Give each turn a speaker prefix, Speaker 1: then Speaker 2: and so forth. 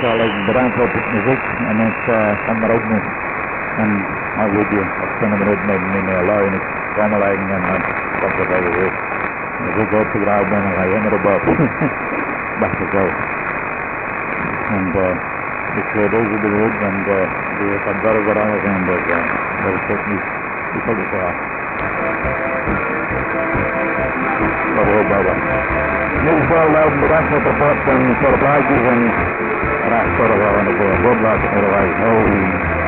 Speaker 1: zal ik bedankt op het muziek en ik kan er ook nog een video op 10 minuten met mijn lui en ik kan leggen en dan komt het even weer. Als ik opgedraaid ben, dan ga je helemaal erop. Dacht ik wel. En ik ga deze bedoeld en die kan verder anders zijn, dus dat is ook niet zo zwaar. Maar wel bouwen. In ieder geval bedankt voor de post en voor de plaatjes en graag zorgen we aan de voor. God laat het er